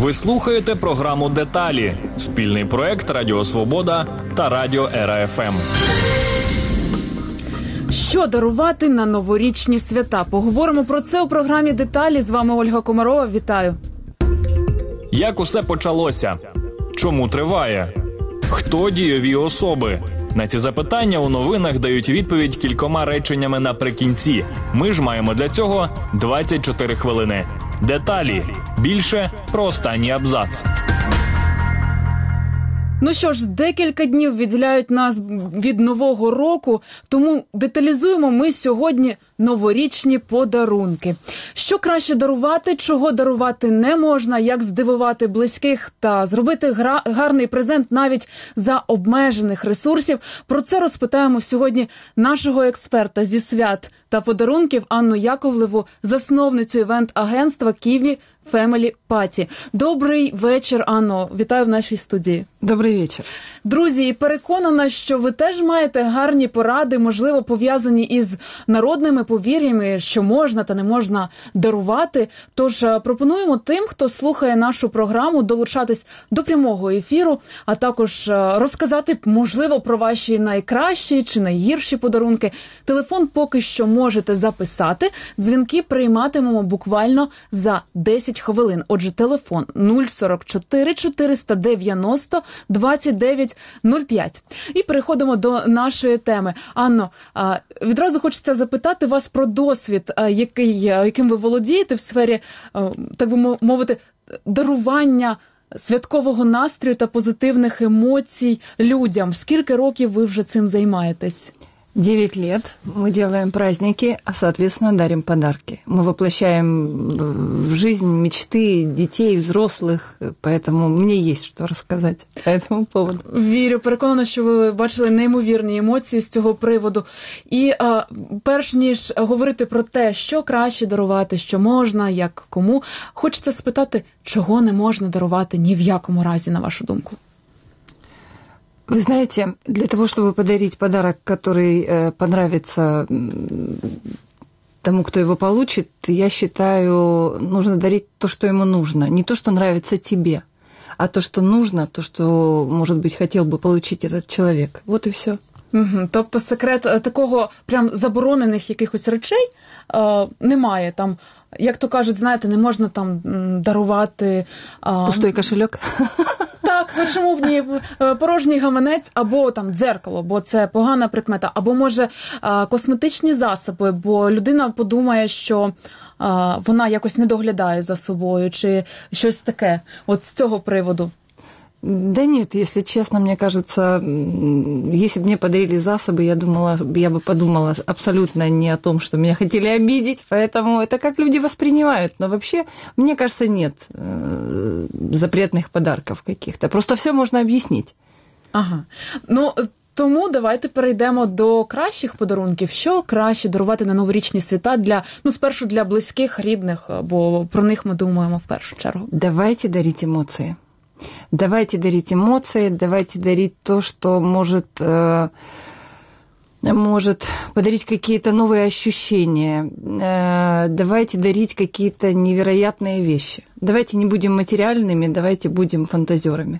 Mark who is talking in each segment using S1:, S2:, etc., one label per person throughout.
S1: Ви слухаєте програму «Деталі» – спільний проект Радіо Свобода та Радіо Ера ФМ.
S2: Що дарувати на новорічні свята? Поговоримо про це у програмі «Деталі». З вами Ольга Комарова. Вітаю.
S1: Як усе почалося? Чому триває? Хто дієві особи? На ці запитання у новинах дають відповідь кількома реченнями наприкінці. Ми ж маємо для цього 24 хвилини. Деталі. Більше про останній абзац.
S2: Ну що ж, декілька днів відділяють нас від Нового року, тому деталізуємо ми сьогодні новорічні подарунки. Що краще дарувати, чого дарувати не можна, як здивувати близьких та зробити гарний презент навіть за обмежених ресурсів. Про це розпитаємо сьогодні нашого експерта зі свят та подарунків Анну Яковлеву, засновницю івент-агентства «Ківі Фемелі Паті». Добрий вечір, Анно. Вітаю в нашій студії.
S3: Добрий вечір.
S2: Друзі, і переконана, що ви теж маєте гарні поради, можливо, пов'язані із народними повір'ями, що можна та не можна дарувати. Тож пропонуємо тим, хто слухає нашу програму, долучатись до прямого ефіру, а також розказати, можливо, про ваші найкращі чи найгірші подарунки. Телефон поки що можете записати. Дзвінки прийматимемо буквально за 10 хвилин. Отже, телефон 044 490 2905. І переходимо до нашої теми. Анно, відразу хочеться запитати вас про досвід, яким ви володієте в сфері, так би мовити, дарування святкового настрою та позитивних емоцій людям. Скільки років ви вже цим займаєтесь?
S3: 9 лет. Мы делаем праздники, а, соответственно, дарим подарки. Мы воплощаем в жизнь мечты детей, взрослых, поэтому мне есть что рассказать по этому поводу.
S2: Вірю, переконана, що ви бачили неймовірні емоції з цього приводу. І перш ніж говорити про те, що краще дарувати, що можна, як кому, хочеться спитати, чого не можна дарувати ні в якому разі, на вашу думку?
S3: Вы знаете, для того, чтобы подарить подарок, который понравится тому, кто его получит, я считаю, нужно дарить то, что ему нужно. Не то, что нравится тебе, а то, что нужно, то, что, может быть, хотел бы получить этот человек. Вот и все.
S2: Угу. Тобто секрет такого прям заборонених якихось речей немає. Там, як то кажуть, знаєте, не можна там дарувати...
S3: Пустой кошельок?
S2: Так, ну чому б ні? Порожній гаманець або там дзеркало, бо це погана прикмета. Або, може, косметичні засоби, бо людина подумає, що вона якось не доглядає за собою, чи щось таке. От з цього приводу.
S3: Да нет, если честно, мне кажется, если бы мне подарили засобы, я бы подумала абсолютно не о том, что меня хотели обидеть, поэтому это как люди воспринимают. Но вообще, мне кажется, нет запретных подарков каких-то. Просто все можна об'яснити.
S2: Ага. Ну, тому давайте перейдемо до кращих подарунків. Що краще дарувати на новорічні свята спершу для близьких, рідних, бо про них ми думаємо в першу чергу.
S3: Давайте дарить эмоции. Давайте дарить эмоции, давайте дарить то, что может подарить какие-то новые ощущения. Давайте дарить какие-то невероятные вещи. Давайте не будем материальными, давайте будем фантазерами.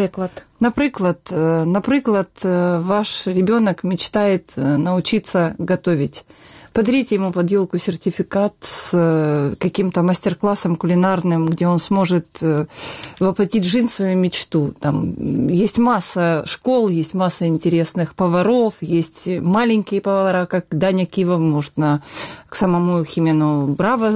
S3: Например, ваш ребенок мечтает научиться готовить. Подарите ему под елку сертификат с каким-то мастер-классом кулинарным, где он сможет воплотить в жизнь свою мечту. Там есть масса школ, есть масса интересных поваров, есть маленькие повара, как Даня Кивов, можно к самому Химену Браво.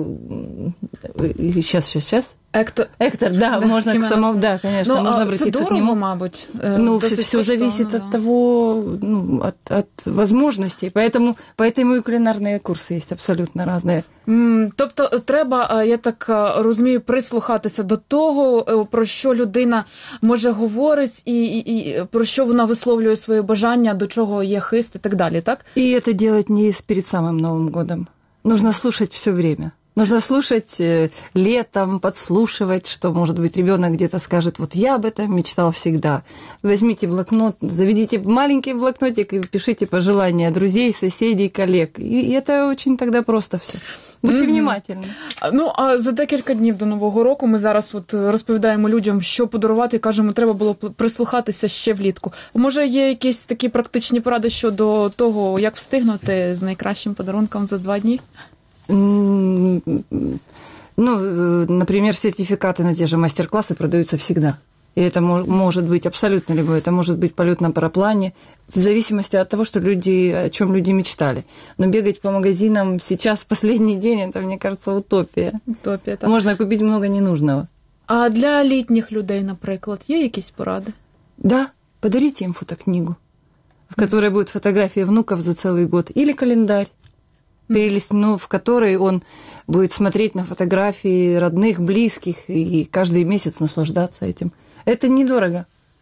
S3: Сейчас. Эктор, да, можно к самому, да, конечно, можно обратиться к нему.
S2: Мабуть.
S3: Все зависит от того, от возможностей, поэтому и кулинарные курсы есть абсолютно разные.
S2: Тобто треба, я так розумію, прислухатися до того, про що людина може говорить і про що вона висловлює свої бажання, до чого є хист і так далі, так?
S3: И это делать не перед самым Новым годом. Нужно слушать все время. Нужно слушать летом, подслушивать, что, может быть, ребенок где-то скажет, вот я об этом мечтал всегда. Возьмите блокнот, заведите маленький блокнотик и пишите пожелания друзей, соседей, коллег. И это очень тогда просто все. Будьте внимательні.
S2: Ну, а за декілька днів до Нового року ми зараз розповідаємо людям, що подарувати, і кажемо, треба було прислухатися ще влітку. Може, є якісь такі практичні поради щодо того, як встигнути з найкращим подарунком за 2 дні?
S3: Ну, например, сертификаты на те же мастер-классы продаются всегда. И это может быть абсолютно любое. Это может быть полет на параплане, в зависимости от того, о чем люди мечтали. Но бегать по магазинам сейчас, в последний день, это, мне кажется, утопия.
S2: Утопія, так.
S3: Можно купить много ненужного.
S2: А для літніх людей, наприклад, є якісь поради?
S3: Да, подарите им фотокнигу, в которой будут фотографии внуков за целый год. Или календарь, в который он будет смотреть на фотографии родных, близких и каждый месяц наслаждаться этим. Це недорого.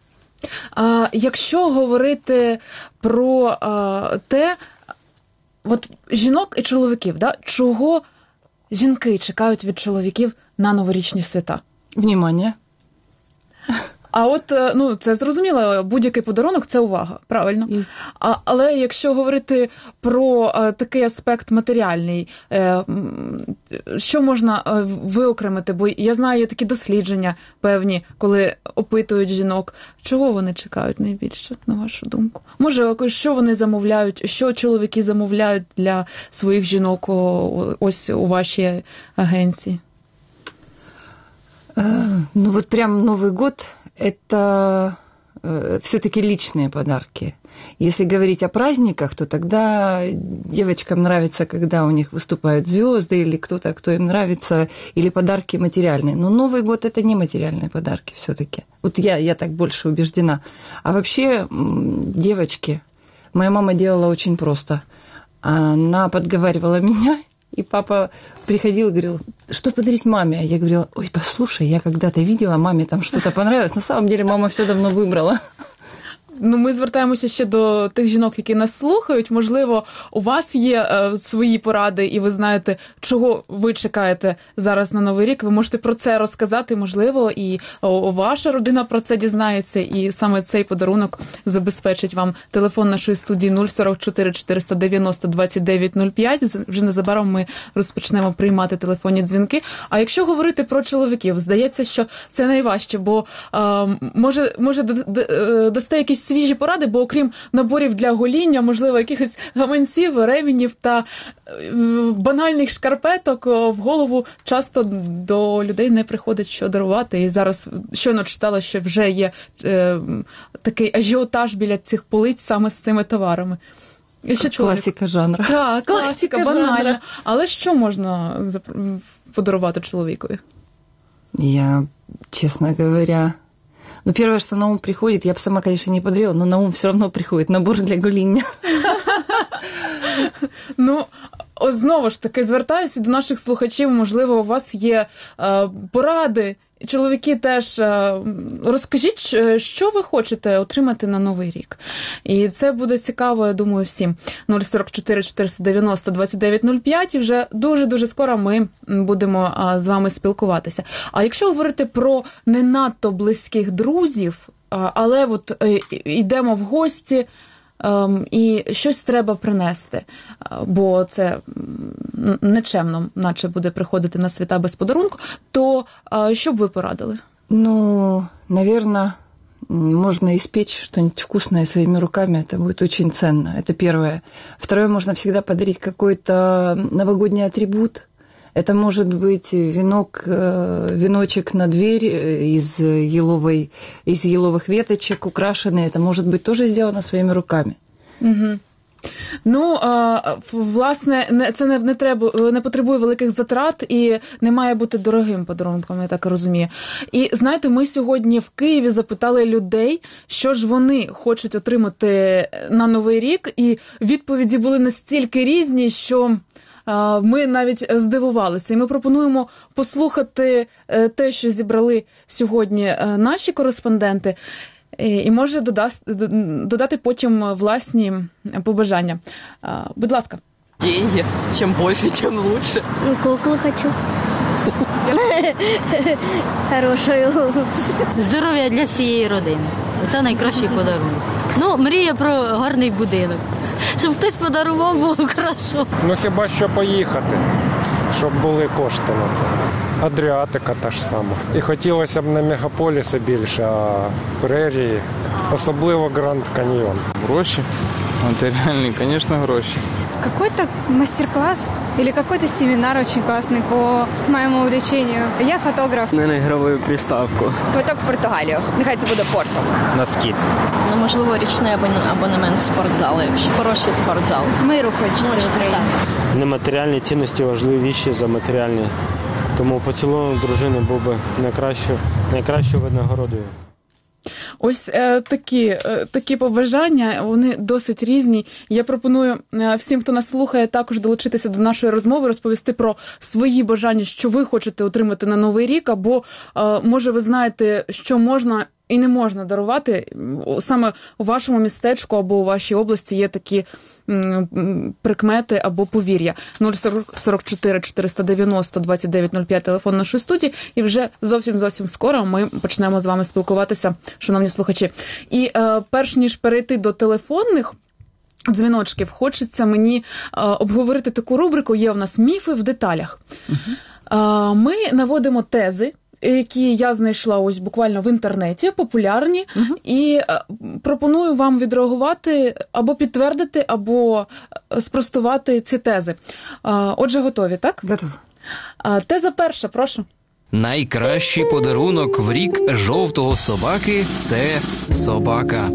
S2: Якщо говорити про те, от жінок і чоловіків, да, чого жінки чекають від чоловіків на новорічні свята?
S3: Внимание.
S2: А от, це зрозуміло, будь-який подарунок – це увага, правильно? Але якщо говорити про такий аспект матеріальний, що можна виокремити? Бо я знаю, є такі дослідження певні, коли опитують жінок. Чого вони чекають найбільше, на вашу думку? Може, що вони замовляють, що чоловіки замовляють для своїх жінок ось у вашій агенції?
S3: Ну вот прям Новый год – это все-таки личные подарки. Если говорить о праздниках, то тогда девочкам нравится, когда у них выступают звезды или кто-то, кто им нравится, или подарки материальные. Но Новый год – это не материальные подарки все-таки. Вот я так больше убеждена. А вообще девочки, моя мама делала очень просто. Она подговаривала меня, и папа приходил и говорил, что подарить маме? Я говорила, ой, послушай, я когда-то видела, маме там что-то понравилось. На самом деле мама все давно выбрала.
S2: Ми звертаємося ще до тих жінок, які нас слухають. Можливо, у вас є свої поради, і ви знаєте, чого ви чекаєте зараз на Новий рік. Ви можете про це розказати, можливо, і ваша родина про це дізнається, і саме цей подарунок забезпечить вам. Телефон нашої студії 044 490 2905. Вже незабаром ми розпочнемо приймати телефонні дзвінки. А якщо говорити про чоловіків, здається, що це найважче, бо може дасте якісь свіжі поради, бо окрім наборів для гоління, можливо, якихось гаманців, ремінів та банальних шкарпеток в голову часто до людей не приходить, що дарувати. І зараз щойно читала, що вже є такий ажіотаж біля цих полиць саме з цими товарами.
S3: Класика жанру.
S2: Так, класика банальна. Але що можна подарувати чоловікові?
S3: Я, честно говоря... первое, что на ум приходит, я бы сама, конечно, не подарила, но на ум все равно приходит набор для гоління.
S2: Знову ж таки, звертаюся до наших слухачів, можливо, у вас є поради, чоловіки теж. Розкажіть, що ви хочете отримати на Новий рік. І це буде цікаво, я думаю, всім. 044 490 2905, і вже дуже-дуже скоро ми будемо з вами спілкуватися. А якщо говорити про не надто близьких друзів, але от йдемо в гості, і щось треба принести, бо це нечемно, наче буде приходити на свята без подарунку, то що б ви порадили?
S3: Наверное, можно испечь что-нибудь вкусное своими руками, это будет очень ценно, это первое. Второе, можно всегда подарить какой-то новогодний атрибут. Это может быть веночек на дверь из еловых веточек украшенный. Это может быть тоже сделано своими руками.
S2: Угу. Власне, це не потребує великих затрат і не має бути дорогим подарунком, я так розумію. І, знаєте, ми сьогодні в Києві запитали людей, що ж вони хочуть отримати на Новий рік, і відповіді були настільки різні, що ми навіть здивувалися. І ми пропонуємо послухати те, що зібрали сьогодні наші кореспонденти, і може додати потім власні побажання. Будь ласка.
S4: Деньги. Чем больше, тем лучше.
S5: Куклу хочу. Хорошую.
S6: Здоров'я для всієї родини. Це найкращий подарунок. Мрія про гарний будинок. Щоб хтось подарував, було хорошо.
S7: Хіба що поїхати, щоб були кошти на це. Адріатика та ж сама. І хотілося б на мегаполіси більше, а в прерії, особливо Гранд Каньйон.
S8: Гроші. Матеріальні, звісно, гроші.
S9: Какой-то мастер-класс или какой-то семинар очень классный по моему увлечению. Я фотограф.
S10: На ігрову приставку.
S9: Квиток в Португалію. Нехай це буде Порту.
S7: Носки.
S6: Можливо, річний абонемент в спортзал, якщо хороший спортзал.
S9: Миру хочеться в Україні.
S11: Нематеріальні цінності важливіші за матеріальні. Тому поцілунок дружини був би найкращою винагородою.
S2: Ось такі побажання, вони досить різні. Я пропоную всім, хто нас слухає, також долучитися до нашої розмови, розповісти про свої бажання, що ви хочете отримати на Новий рік, або, може, ви знаєте, що можна і не можна дарувати. Саме у вашому містечку або у вашій області є такі прикмети або повір'я. 044 490 2905 телефон нашої студії. І вже зовсім скоро ми почнемо з вами спілкуватися, шановні слухачі. І перш ніж перейти до телефонних дзвіночків, хочеться мені обговорити таку рубрику. Є у нас «Міфи в деталях». Ми наводимо тези, які я знайшла ось буквально в інтернеті, популярні, і пропоную вам відреагувати або підтвердити, або спростувати ці тези. Отже, готові, так?
S3: Готові.
S2: Теза перша, прошу.
S12: Найкращий подарунок в рік жовтого собаки – це собака.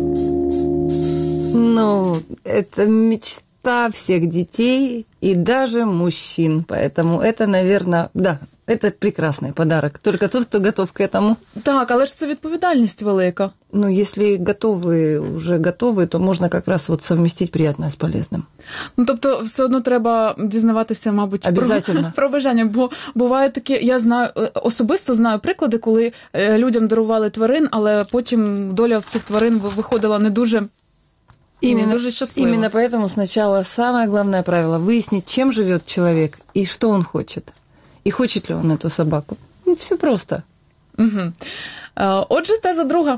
S3: Это мечта всех детей и даже мужчин. Поэтому это, наверное, да, это прекрасный подарок. Только тот, кто готов к этому.
S2: Так, але ж це відповідальність велика.
S3: Если уже готовы, то можна как раз совместить приятное з полезним.
S2: Тобто все одно треба дізнаватися, мабуть, про бажання, бо буває таке, я особисто знаю приклади, коли людям дарували тварин, але потім доля в цих тварин виходила не дуже счастливо.
S3: Именно поэтому сначала самое главное правило – выяснить, чем живет человек и что он хочет. И хочет ли он эту собаку. Все просто.
S2: Угу. Отже, теза друга.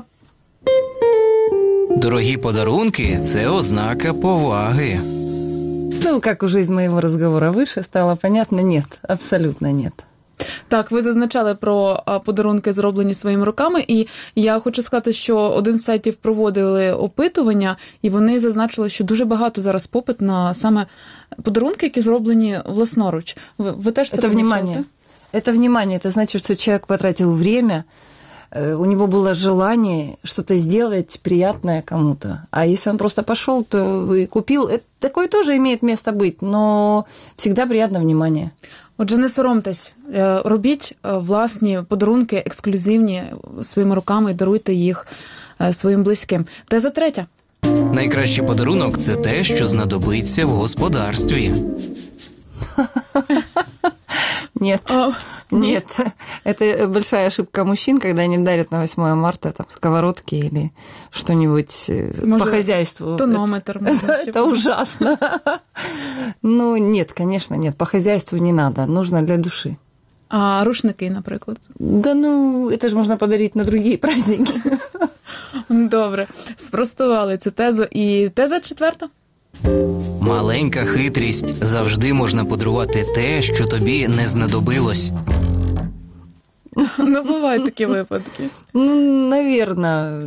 S12: Дорогі подарунки – це ознака поваги.
S3: Как уже из моего разговора выше стало понятно, нет, абсолютно нет.
S2: Так, ви зазначали про подарунки, зроблені своїми руками, і я хочу сказати, що один з сайтів проводили опитування, і вони зазначили, що дуже багато зараз попит на саме подарунки, які зроблені власноруч. Ви теж це помічаєте?
S3: Это внимание. Это значит, что человек потратил время, у него было желание что-то сделать приятное кому-то. А если он просто пошел, то и купил, такое тоже имеет место быть, но всегда приятно внимание.
S2: Отже, не соромтесь, робіть власні подарунки, ексклюзивні, своїми руками, і даруйте їх своїм близьким. Теза третя.
S12: Найкращий подарунок – це те, що знадобиться в господарстві.
S3: Нет. Это большая ошибка мужчин, когда они дарят на 8 марта сковородки или что-нибудь по хозяйству.
S2: Тонометр.
S3: Это ужасно. Нет, конечно, нет. По хозяйству не надо. Нужно для души.
S2: А рушники, наприклад?
S3: Да это же можно подарить на другие праздники.
S2: Добре, спростували цю тезу. І теза четверта?
S12: Маленька хитрість. Завжди можна подарувати те, що тобі не знадобилось.
S2: Бувають такі випадки.
S3: Наверное,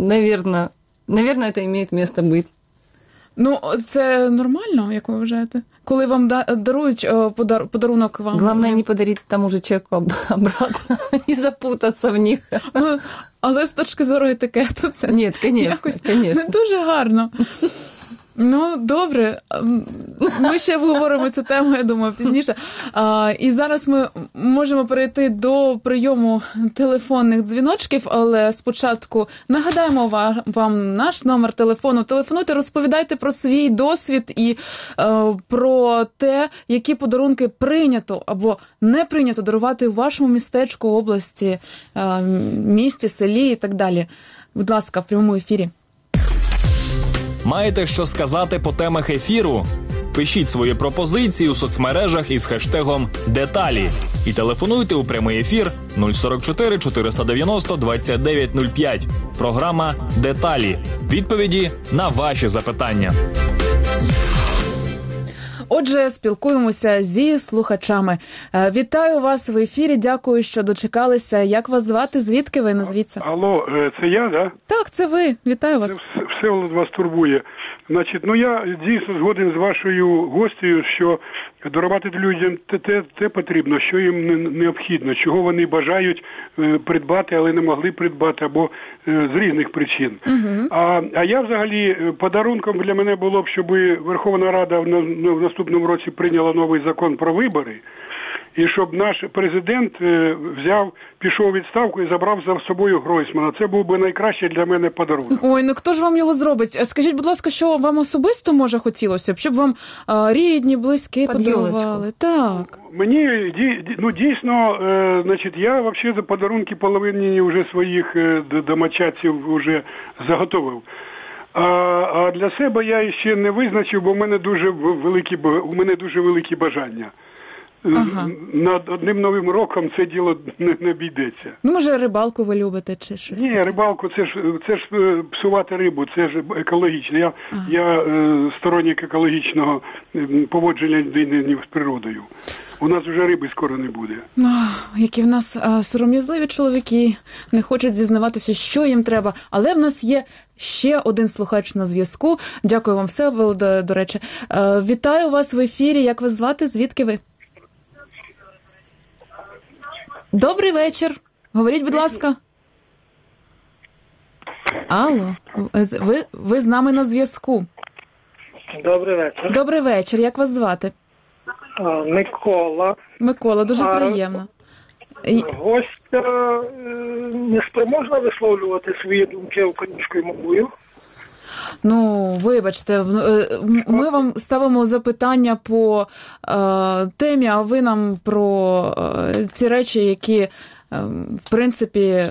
S3: это имеет место быть.
S2: Це нормально, як ви вважаєте? Коли вам дарують подарунок вам...
S3: Главное не подарить тому же человеку обратно, не запутаться в них.
S2: Але з точки зору етикету це якось не дуже гарно. Добре. Ми ще обговоримо цю тему, я думаю, пізніше. І зараз ми можемо перейти до прийому телефонних дзвіночків, але спочатку нагадаємо вам наш номер телефону. Телефонуйте, розповідайте про свій досвід і про те, які подарунки прийнято або не прийнято дарувати у вашому містечку, області, місті, селі і так далі. Будь ласка, в прямому ефірі.
S1: Маєте що сказати по темах ефіру? Пишіть свої пропозиції у соцмережах із хештегом «Деталі» і телефонуйте у прямий ефір 044 490 2905. Програма «Деталі». Відповіді на ваші запитання.
S2: Отже, спілкуємося зі слухачами. Вітаю вас в ефірі, дякую, що дочекалися. Як вас звати, звідки ви, назвіться?
S10: Алло, це я, да?
S2: Так, це ви, вітаю вас.
S10: Це Всеволод вас турбує. Значить, я дійсно згоден з вашою гостею, що дарувати людям те потрібно, що їм необхідно, чого вони бажають придбати, але не могли придбати, або з різних причин.
S2: Угу.
S10: А я взагалі, подарунком для мене було б, щоб Верховна Рада в наступному році прийняла новий закон про вибори, і щоб наш президент пішов у відставку і забрав за собою Гройсмана. Це був би найкращий для мене подарунок.
S2: Ой, хто ж вам його зробить? Скажіть, будь ласка, що вам особисто може хотілося б, щоб вам рідні, близькі подарували? Так.
S10: Мені, дійсно, значить, я взагалі за подарунки половині вже своїх домочадців вже заготовив. А для себе я ще не визначив, бо у мене дуже великі бажання. Ага. Над одним новим роком це діло не обійдеться.
S2: Може, рибалку ви любите чи щось? Ні,
S10: рибалку це ж псувати рибу, це ж екологічно. Я сторонник екологічного поводження людини з природою. У нас вже риби скоро не буде.
S2: Які в нас сором'язливі чоловіки, не хочуть зізнаватися, що їм треба. Але в нас є ще один слухач на зв'язку. Дякую вам, Всеволод, до речі. Вітаю вас в ефірі. Як вас звати? Звідки ви? Добрий вечір. Говоріть, будь ласка. Алло, ви з нами на зв'язку.
S13: Добрий вечір.
S2: Добрий вечір. Як вас звати?
S13: Микола.
S2: Микола, дуже приємно.
S13: Гостя не спроможна висловлювати свої думки українською мовою?
S2: Вибачте, ми вам ставимо запитання по темі, а ви нам про ці речі, які, в принципі,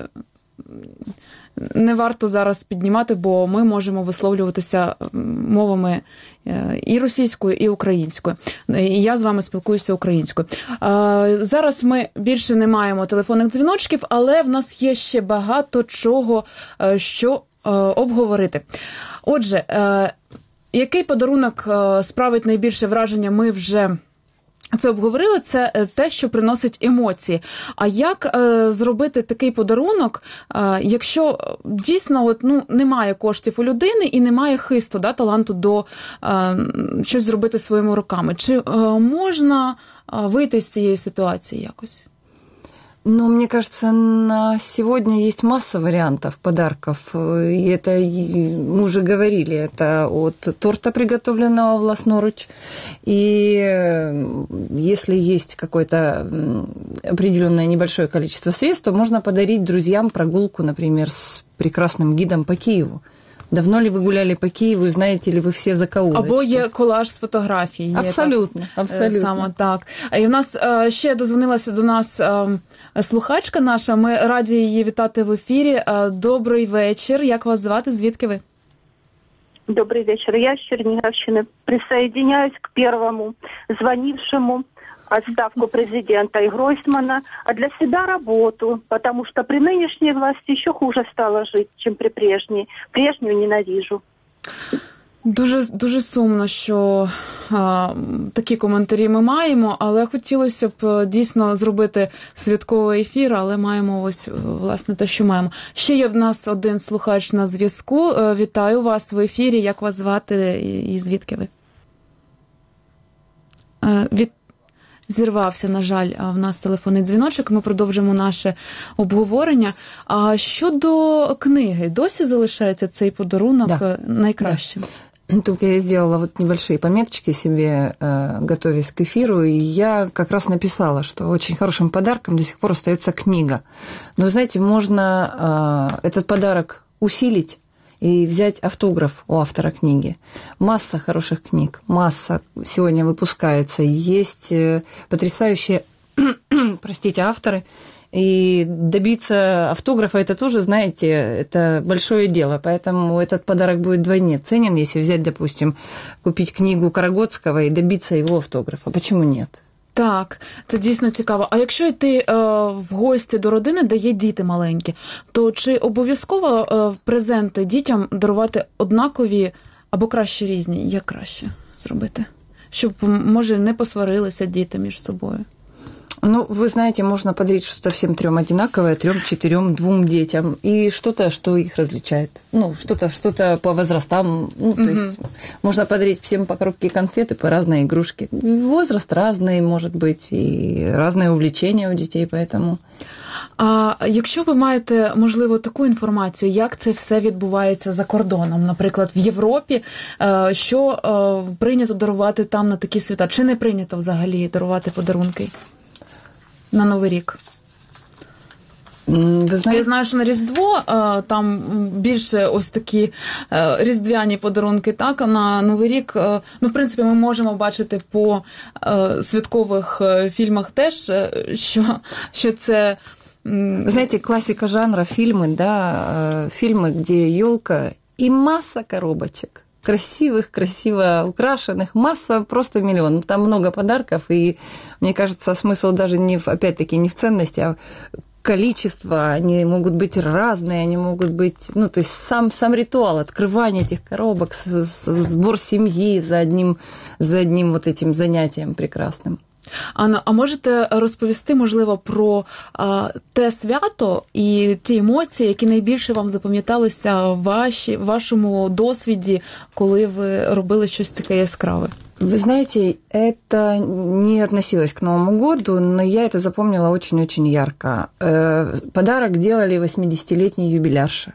S2: не варто зараз піднімати, бо ми можемо висловлюватися мовами і російською, і українською. І я з вами спілкуюся українською. Зараз ми більше не маємо телефонних дзвіночків, але в нас є ще багато чого, що обговорити. Отже, який подарунок справить найбільше враження, ми вже це обговорили, це те, що приносить емоції. А як зробити такий подарунок, якщо дійсно немає коштів у людини і немає хисту, таланту до щось зробити своїми руками? Чи можна вийти з цієї ситуації якось?
S3: Мне кажется, на сегодня есть масса вариантов подарков. И это, мы уже говорили, это от торта, приготовленного власноруч. И если есть какое-то определенное небольшое количество средств, то можно подарить друзьям прогулку, например, с прекрасным гидом по Киеву. Давно ли ви гуляли по Києву, знаєте ли ви всі закоулочки?
S2: Або є колаж з фотографій.
S3: Абсолютно, абсолютно.
S2: Саме так. І в нас ще дозвонилася до нас слухачка наша, ми раді її вітати в ефірі. Добрий вечір, як вас звати, звідки ви?
S14: Добрый вечер, я с Черниговщины. Присоединяюсь к первому звонившему отставку президента и Гройсмана, а для себя работу, потому что при нынешней власти еще хуже стало жить, чем при прежней. Прежнюю ненавижу.
S2: Дуже сумно, що такі коментарі ми маємо, але хотілося б дійсно зробити святковий ефір, але маємо ось, власне, те, що маємо. Ще є в нас один слухач на зв'язку. Вітаю вас в ефірі. Як вас звати і звідки ви? Зірвався, на жаль, в нас телефонний дзвіночок. Ми продовжимо наше обговорення. А щодо книги, досі залишається цей подарунок найкращим?
S3: Да. Только я сделала вот небольшие пометочки себе, готовясь к эфиру, и я как раз написала, что очень хорошим подарком до сих пор остается книга. Но, вы знаете, можно этот подарок усилить и взять автограф у автора книги. Масса хороших книг, масса сегодня выпускается. Есть потрясающие, авторы, И добиться автографа, это тоже, знаете, это большое дело. Поэтому этот подарок будет вдвойне ценен, если взять, допустим, купить книгу Карагодского и добиться его автографа. Почему нет?
S2: Так, це дійсно цікаво. А якщо йти в гості до родини, де є діти маленькі, то чи обов'язково презенти дітям дарувати однакові або краще різні? Як краще зробити? Щоб, може, не посварилися діти між собою?
S3: Ну, вы знаете, можно подарить что-то всем 3 одинаковое, 3, 4, 2 детям, и что-то, что их различает. Ну, что-то по возрастам. Ну, то есть можно подарить всем по коробке конфеты, по разные игрушки. Возраст разный, может быть, и разные увлечения у детей, поэтому...
S2: А якщо ви маєте, можливо, таку інформацію, як це все відбувається за кордоном, наприклад, в Європі, що прийнято дарувати там на такі свята? Чи не прийнято взагалі дарувати подарунки на Новий рік?
S3: Ви знаєте...
S2: Я знаю, що на Різдво там більше ось такі різдвяні подарунки, так, а на Новий рік, ну, в принципі, ми можемо бачити по святкових фільмах теж, що це...
S3: Знаете, классика жанра фильмы, да, фильмы, где елка и масса коробочек. Красивых, красиво украшенных, масса, просто миллион. Там много подарков, и, мне кажется, смысл даже опять-таки, не в ценности, а количество. Они могут быть разные, они могут быть... Ну, то есть сам ритуал открывания этих коробок, сбор семьи за одним вот этим занятием прекрасным.
S2: Анна, а можете розповісти, можливо, про те свято і ті емоції, які найбільше вам запам'яталися в вашому досвіді, коли ви робили щось таке яскраве?
S3: Вы знаете, это не относилось к Новому году, но я это запомнила очень-очень ярко. Подарок делали 80-летней юбилярше.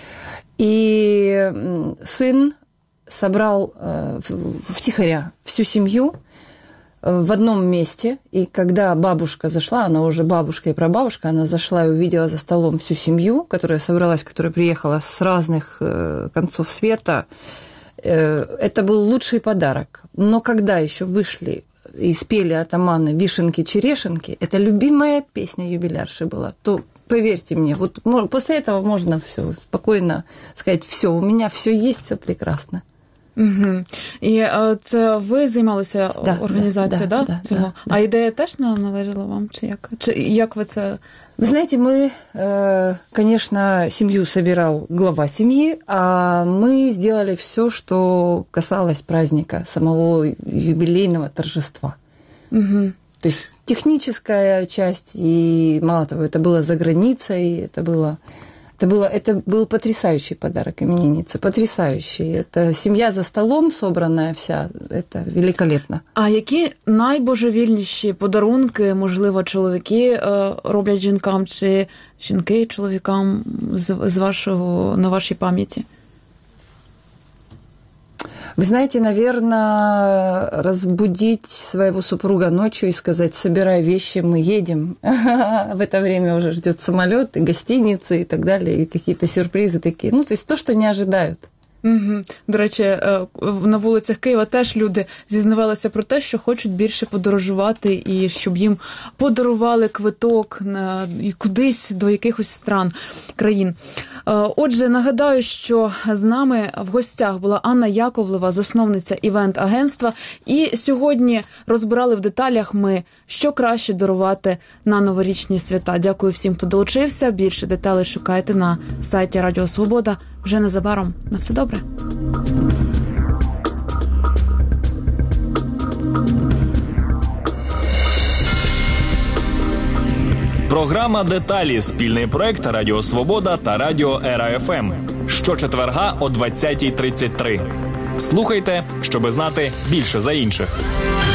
S3: И сын собрал втихаря всю семью в одном месте, и когда бабушка зашла, она уже бабушка и прабабушка, она зашла и увидела за столом всю семью, которая собралась, которая приехала с разных концов света, это был лучший подарок. Но когда еще вышли и спели атаманы «Вишенки-черешенки», это любимая песня юбилярши была, то поверьте мне, вот после этого можно все спокойно сказать, все, у меня все есть, все прекрасно.
S2: Угу. І це ви займалися організацією цього? А ідея теж належала вам? Чи як? Чи як ви це...
S3: Вы знаете, мы, конечно, семью собирал глава семьи, а мы сделали все, что касалось праздника, самого юбилейного торжества.
S2: Угу.
S3: То есть техническая часть, и мало того, это было за границей, это был потрясающий подарок имениннице, потрясающий. Это семья за столом собранная вся, это великолепно.
S2: А які найбожевільніші подарунки, можливо, чоловіки роблять жінкам, чи жінки чоловікам на вашій пам'яті?
S3: Вы знаете, наверное, разбудить своего супруга ночью и сказать: собирай вещи, мы едем. В это время уже ждет самолет, и гостиницы, и так далее, и какие-то сюрпризы такие. Ну, то есть то, что не ожидают.
S2: Угу. До речі, на вулицях Києва теж люди зізнавалися про те, що хочуть більше подорожувати і щоб їм подарували квиток кудись до якихось стран, країн. Отже, нагадаю, що з нами в гостях була Анна Яковлева, засновниця івент-агентства. І сьогодні розбирали в деталях ми, що краще дарувати на новорічні свята. Дякую всім, хто долучився. Більше деталей шукайте на сайті Радіо Свобода. Вже незабаром. На все добре.
S1: Програма «Деталі» – спільний проект Радіо Свобода та Радіо Ера ФМ. Щочетверга о 20:33. Слухайте, щоби знати більше за інших.